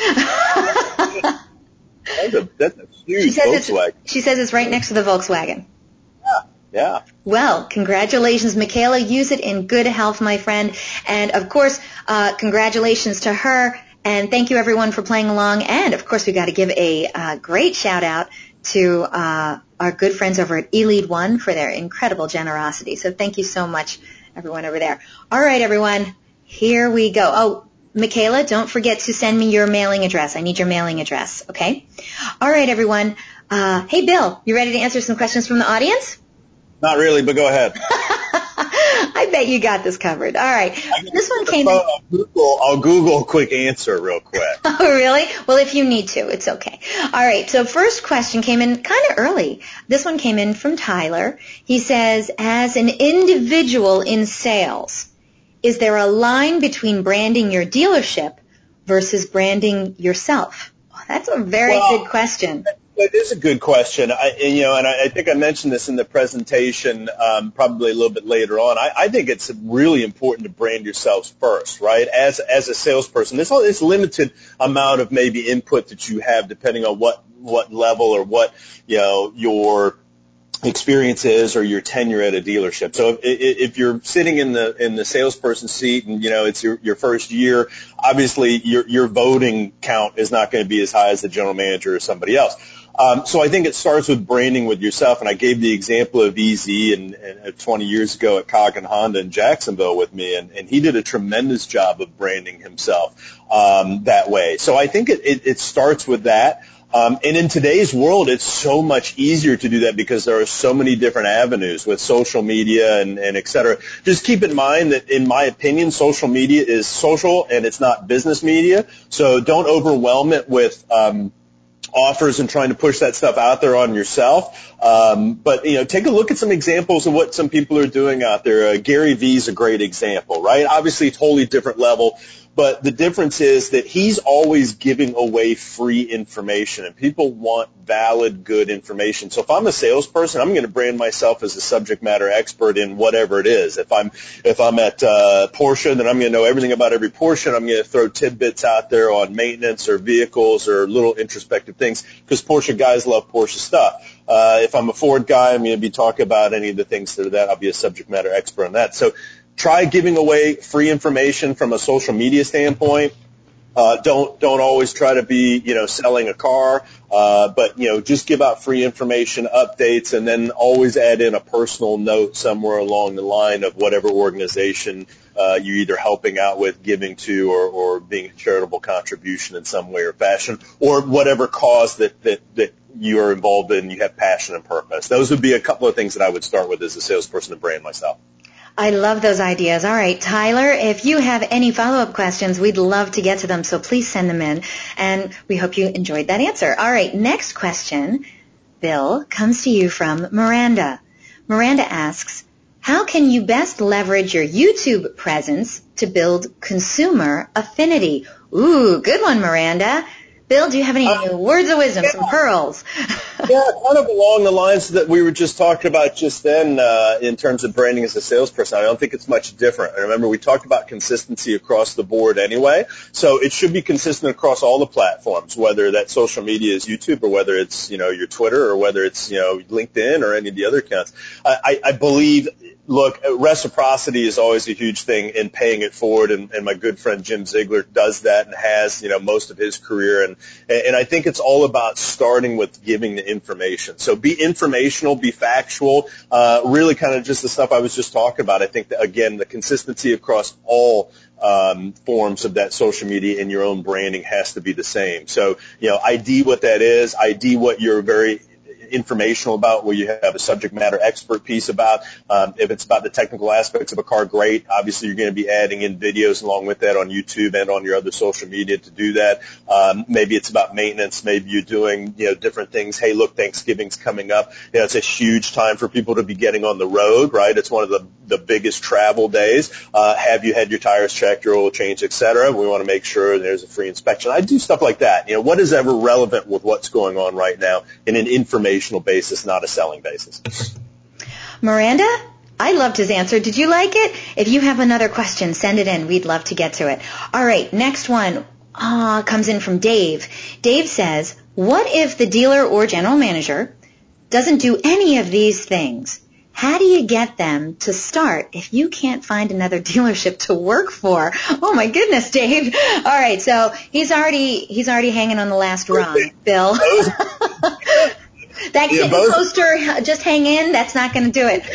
That's a, that's a huge she says Volkswagen. It's, she says it's right next to the Volkswagen. Yeah, yeah. Well, congratulations, Michaela. Use it in good health, my friend. And, of course, uh, congratulations to her. And thank you, everyone, for playing along. And, of course, we've got to give a uh, great shout-out to uh, our good friends over at eLead One for their incredible generosity. So thank you so much, everyone over there. All right, everyone. Here we go. Oh, Michaela, don't forget to send me your mailing address. I need your mailing address, okay? All right, everyone. Uh, hey, Bill, you ready to answer some questions from the audience? Not really, but go ahead. I bet you got this covered. All right. This one came in. I'll Google, I'll Google a quick answer real quick. Oh, really? Well, if you need to, it's okay. All right. So first question came in kind of early. This one came in from Tyler. He says, as an individual in sales, is there a line between branding your dealership versus branding yourself? Oh, that's a very well, good question. It is a good question. I, and, you know, and I, I think I mentioned this in the presentation, um, probably a little bit later on. I, I think it's really important to brand yourselves first, right? As as a salesperson, there's all this limited amount of maybe input that you have, depending on what what level or what you know your experience is or your tenure at a dealership. So if, if you're sitting in the in the salesperson seat and you know it's your your first year, obviously your your voting count is not going to be as high as the general manager or somebody else. Um, so I think it starts with branding with yourself, and I gave the example of E Z and, and twenty years ago at Coggin Honda in Jacksonville with me, and, and he did a tremendous job of branding himself um, that way. So I think it, it, it starts with that. Um, and in today's world, it's so much easier to do that because there are so many different avenues with social media and, and et cetera. Just keep in mind that, in my opinion, social media is social and it's not business media. So don't overwhelm it with um, offers and trying to push that stuff out there on yourself. Um, but, you know, take a look at some examples of what some people are doing out there. Uh, Gary Vee is a great example, right? Obviously, totally different level. But the difference is that he's always giving away free information, and people want valid, good information. So if I'm a salesperson, I'm going to brand myself as a subject matter expert in whatever it is. If I'm if I'm at uh, Porsche, then I'm going to know everything about every Porsche, and I'm going to throw tidbits out there on maintenance or vehicles or little introspective things because Porsche guys love Porsche stuff. Uh, if I'm a Ford guy, I'm going to be talking about any of the things that are that. I'll be a subject matter expert on that. So try giving away free information from a social media standpoint. Uh, don't don't always try to be you know selling a car, uh, but you know just give out free information, updates, and then always add in a personal note somewhere along the line of whatever organization uh, you're either helping out with, giving to, or, or being a charitable contribution in some way or fashion, or whatever cause that that that you are involved in. You have passion and purpose. Those would be a couple of things that I would start with as a salesperson to brand myself. I love those ideas. All right, Tyler, if you have any follow-up questions, we'd love to get to them, so please send them in, and we hope you enjoyed that answer. All right, next question, Bill, comes to you from Miranda. Miranda asks, how can you best leverage your YouTube presence to build consumer affinity? Ooh, good one, Miranda. Bill, do you have any uh, words of wisdom, yeah. some pearls? Yeah, kind of along the lines that we were just talking about just then uh, in terms of branding as a salesperson. I don't think it's much different. I remember we talked about consistency across the board anyway, so it should be consistent across all the platforms, whether that social media is YouTube or whether it's, you know, your Twitter or whether it's, you know, LinkedIn or any of the other accounts. I, I, I believe look, reciprocity is always a huge thing in paying it forward, and, and my good friend Jim Ziegler does that and has, you know, most of his career. And, and I think it's all about starting with giving the information. So be informational, be factual, uh, really kind of just the stuff I was just talking about. I think that, again, the consistency across all um, forms of that social media and your own branding has to be the same. So, you know, I D what that is, I D what you're very informational about, where you have a subject matter expert piece about. Um, if it's about the technical aspects of a car, great. Obviously, you're going to be adding in videos along with that on YouTube and on your other social media to do that. Um, maybe it's about maintenance. Maybe you're doing, you know, different things. Hey, look, Thanksgiving's coming up. You know, it's a huge time for people to be getting on the road, right? It's one of the, the biggest travel days. Uh, have you had your tires checked, your oil changed, et cetera? We want to make sure there's a free inspection. I do stuff like that. You know, what is ever relevant with what's going on right now in an information basis, not a selling basis. Miranda, I loved his answer. Did you like it? If you have another question, send it in. We'd love to get to it. All right, next one ah, comes in from Dave. Dave says, what if the dealer or general manager doesn't do any of these things? How do you get them to start if you can't find another dealership to work for? Oh my goodness, Dave. All right, so he's already he's already hanging on the last rung, Bill. That kitten yeah, poster, just hang in, that's not going to do it.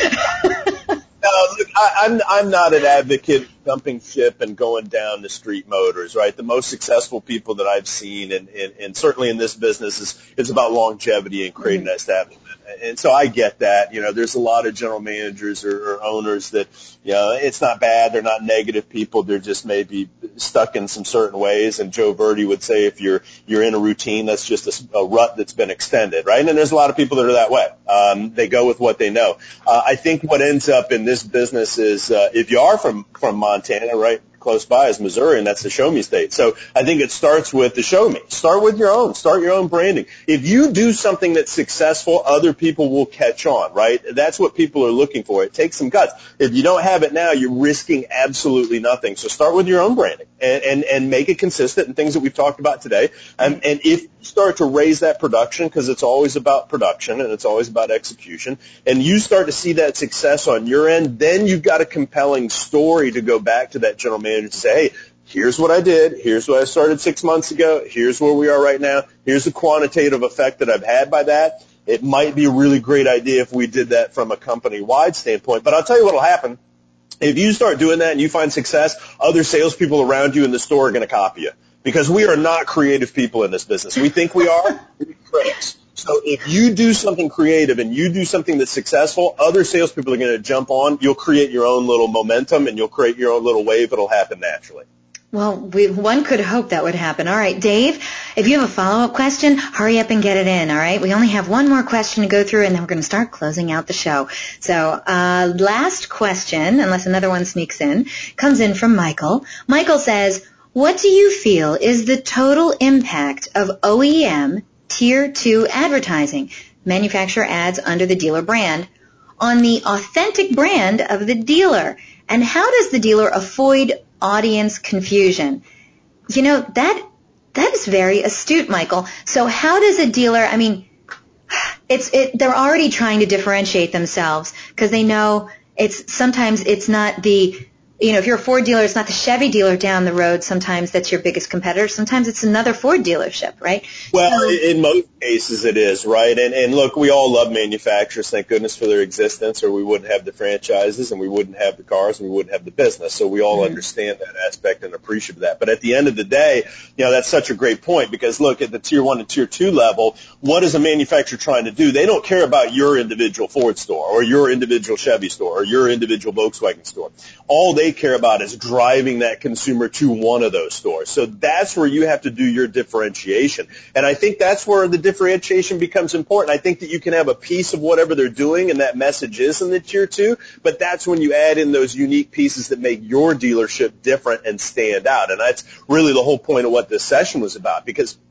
No, look, I, I'm, I'm not an advocate of jumping ship and going down the street motors, right? The most successful people that I've seen, and, and, and certainly in this business, is, is about longevity and creating mm-hmm. that establishment. And so I get that. You know, there's a lot of general managers or, or owners that, you know, it's not bad. They're not negative people. They're just maybe stuck in some certain ways. And Joe Verdi would say if you're you're in a routine, that's just a, a rut that's been extended, right? And there's a lot of people that are that way. Um, they go with what they know. Uh, I think what ends up in this business is uh, if you are from, from Montana, right, close by is Missouri, and that's the show me state. So I think it starts with the show me. Start with your own. Start your own branding. If you do something that's successful, other people will catch on, right? That's what people are looking for. It takes some guts. If you don't have it now, you're risking absolutely nothing. So start with your own branding and, and, and make it consistent in things that we've talked about today. And, and if you start to raise that production, because it's always about production and it's always about execution, and you start to see that success on your end, then you've got a compelling story to go back to that general manager to say, hey, here's what I did, here's what I started six months ago, here's where we are right now, here's the quantitative effect that I've had by that. It might be a really great idea if we did that from a company-wide standpoint, but I'll tell you what will happen. If you start doing that and you find success, other salespeople around you in the store are going to copy you, because we are not creative people in this business. We think we are, we're critics. So if you do something creative and you do something that's successful, other salespeople are going to jump on. You'll create your own little momentum, and you'll create your own little wave. It'll happen naturally. Well, we, one could hope that would happen. All right, Dave, if you have a follow-up question, hurry up and get it in, all right? We only have one more question to go through, and then we're going to start closing out the show. So uh, last question, unless another one sneaks in, comes in from Michael. Michael says, what do you feel is the total impact of O E M Tier two advertising, manufacturer ads under the dealer brand, on the authentic brand of the dealer? And how does the dealer avoid audience confusion? You know, that that is very astute, Michael. So how does a dealer, I mean, it's it they're already trying to differentiate themselves because they know it's sometimes it's not the You know, if you're a Ford dealer, it's not the Chevy dealer down the road. Sometimes that's your biggest competitor. Sometimes it's another Ford dealership, right? Well, so, in most cases it is, right? And, and look, we all love manufacturers, thank goodness for their existence, or we wouldn't have the franchises and we wouldn't have the cars and we wouldn't have the business. So we all mm-hmm. understand that aspect and appreciate that. But at the end of the day, you know, that's such a great point because look, at the tier one and tier two level, what is a manufacturer trying to do? They don't care about your individual Ford store or your individual Chevy store or your individual Volkswagen store. All they care about is driving that consumer to one of those stores. So that's where you have to do your differentiation. And I think that's where the differentiation becomes important. I think that you can have a piece of whatever they're doing and that message is in the tier two, but that's when you add in those unique pieces that make your dealership different and stand out. And that's really the whole point of what this session was about, because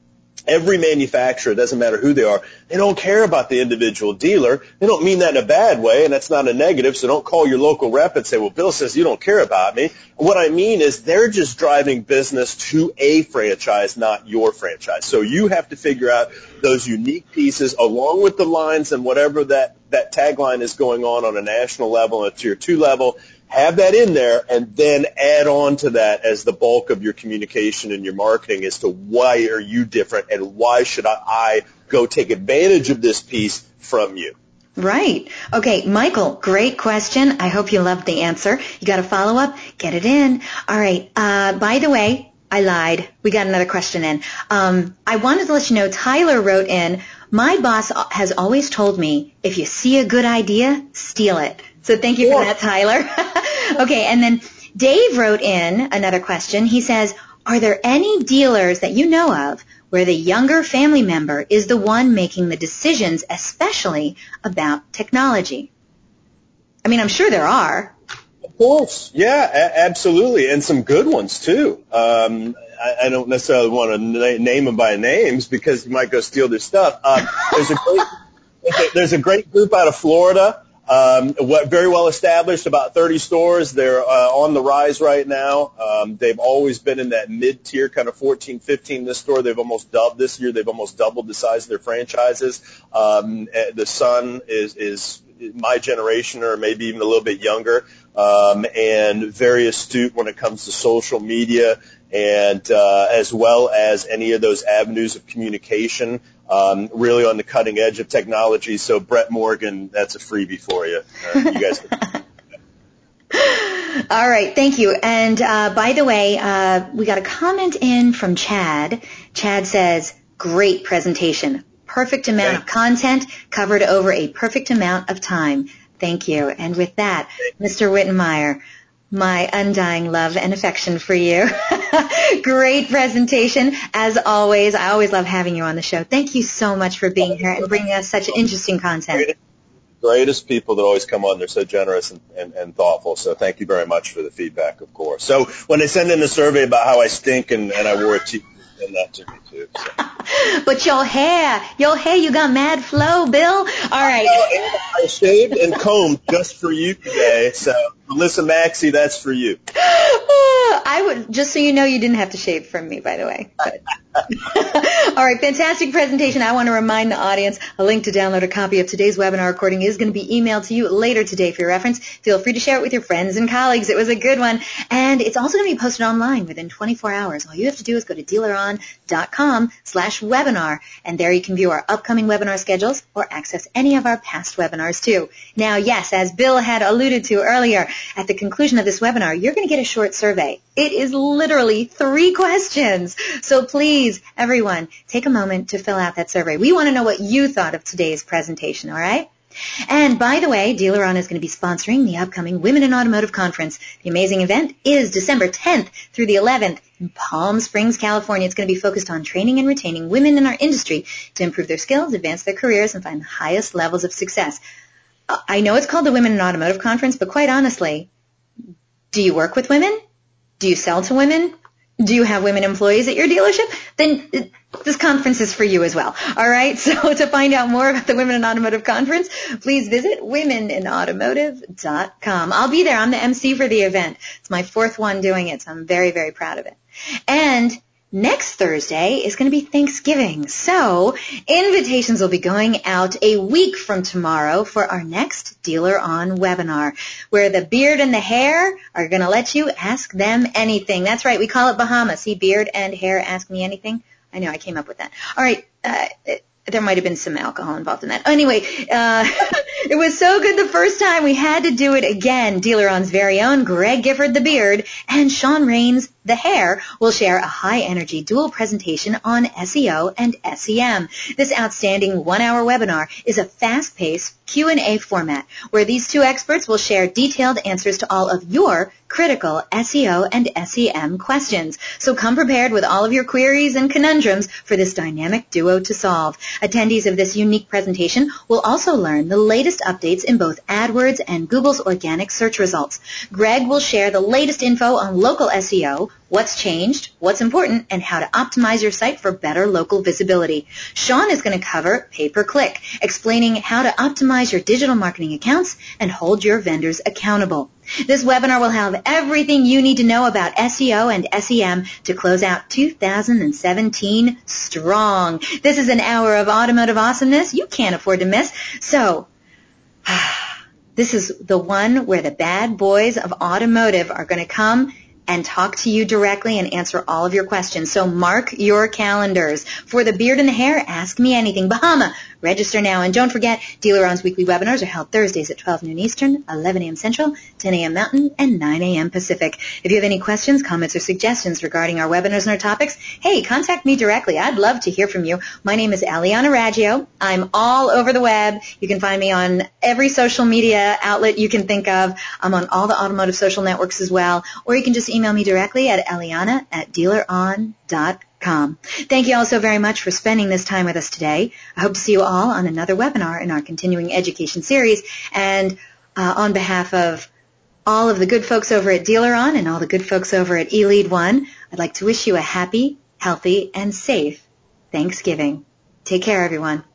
Every manufacturer, doesn't matter who they are, they don't care about the individual dealer. They don't mean that in a bad way, and that's not a negative, so don't call your local rep and say, well, Bill says you don't care about me. What I mean is they're just driving business to a franchise, not your franchise. So you have to figure out those unique pieces along with the lines and whatever that, that tagline is going on on a national level and a tier two level. Have that in there, and then add on to that as the bulk of your communication and your marketing as to why are you different and why should I, I go take advantage of this piece from you. Right. Okay, Michael, great question. I hope you loved the answer. You got a follow-up? Get it in. All right. Uh, by the way, I lied. We got another question in. Um, I wanted to let you know, Tyler wrote in, my boss has always told me, if you see a good idea, steal it. So thank you for that, Tyler. Okay, and then Dave wrote in another question. He says, are there any dealers that you know of where the younger family member is the one making the decisions, especially about technology? I mean, I'm sure there are. Of course. Yeah, a- absolutely. And some good ones, too. Um, I, I don't necessarily want to na- name them by names because you might go steal their stuff. Um, there's a great, there's a great group out of Florida. Um, what, very well established, about thirty stores. They're uh, on the rise right now. Um, they've always been in that mid-tier, kind of fourteen, fifteen. This store, they've almost doubled this year. They've almost doubled the size of their franchises. Um, the son is, is my generation or maybe even a little bit younger, um, and very astute when it comes to social media and uh, as well as any of those avenues of communication. Um, really on the cutting edge of technology. So Brett Morgan, that's a freebie for you. Uh, you guys. All right, thank you. And uh, by the way, uh, we got a comment in from Chad. Chad says, great presentation. Perfect amount of content covered over a perfect amount of time. Thank you. And with that, Mister Wittenmeyer, my undying love and affection for you. Great presentation. As always, I always love having you on the show. Thank you so much for being here and bringing us such interesting content. Greatest people that always come on. They're so generous and, and, and thoughtful. So thank you very much for the feedback, of course. So when they send in a survey about how I stink and, and I wore a t-shirt, send that to me, too. So. But your hair, your hair, you got mad flow, Bill. All right. I shaved and combed just for you today. So, Melissa Maxey, that's for you. I would, just so you know, you didn't have to shave from me, by the way. But. All right, fantastic presentation. I want to remind the audience a link to download a copy of today's webinar recording is going to be emailed to you later today for your reference. Feel free to share it with your friends and colleagues. It was a good one. And it's also going to be posted online within twenty-four hours. All you have to do is go to dealeron.com slash webinar, and there you can view our upcoming webinar schedules or access any of our past webinars too. Now, yes, as Bill had alluded to earlier, at the conclusion of this webinar, you're going to get a short survey. It is literally three questions. So please, everyone, take a moment to fill out that survey. We want to know what you thought of today's presentation, all right? And by the way, Dealeron is going to be sponsoring the upcoming Women in Automotive Conference. The amazing event is December tenth through the eleventh in Palm Springs, California. It's going to be focused on training and retaining women in our industry to improve their skills, advance their careers, and find the highest levels of success. I know it's called the Women in Automotive Conference, but quite honestly, do you work with women? Do you sell to women? Do you have women employees at your dealership? Then this conference is for you as well. All right? So to find out more about the Women in Automotive Conference, please visit women in automotive dot com. I'll be there. I'm the M C for the event. It's my fourth one doing it, so I'm very, very proud of it. And next Thursday is going to be Thanksgiving, so invitations will be going out a week from tomorrow for our next Dealer On webinar, where the beard and the hair are going to let you ask them anything. That's right, we call it Bahama. See, beard and hair, ask me anything. I know, I came up with that. All right, uh, there might have been some alcohol involved in that. Anyway, uh, it was so good the first time, we had to do it again. Dealer On's very own Greg Gifford, the beard, and Sean Raines, the hair, will share a high-energy dual presentation on S E O and S E M. This outstanding one-hour webinar is a fast-paced Q and A format where these two experts will share detailed answers to all of your critical S E O and S E M questions. So come prepared with all of your queries and conundrums for this dynamic duo to solve. Attendees of this unique presentation will also learn the latest updates in both AdWords and Google's organic search results. Greg will share the latest info on local S E O, what's changed, what's important, and how to optimize your site for better local visibility. Sean is going to cover pay-per-click, explaining how to optimize your digital marketing accounts and hold your vendors accountable. This webinar will have everything you need to know about S E O and S E M to close out two thousand seventeen strong. This is an hour of automotive awesomeness you can't afford to miss. So, this is the one where the bad boys of automotive are going to come and talk to you directly and answer all of your questions. So mark your calendars. For the beard and the hair, ask me anything. Bahama, register now. And don't forget, Dealer On's weekly webinars are held Thursdays at twelve noon Eastern, eleven a.m. Central, ten a.m. Mountain, and nine a.m. Pacific. If you have any questions, comments, or suggestions regarding our webinars and our topics, hey, contact me directly. I'd love to hear from you. My name is Eliana Raggio. I'm all over the web. You can find me on every social media outlet you can think of. I'm on all the automotive social networks as well. Or you can just email me directly at eliana at dealeron dot com. Thank you all so very much for spending this time with us today. I hope to see you all on another webinar in our continuing education series. And uh, on behalf of all of the good folks over at DealerOn and all the good folks over at eLead One, I'd like to wish you a happy, healthy, and safe Thanksgiving. Take care, everyone.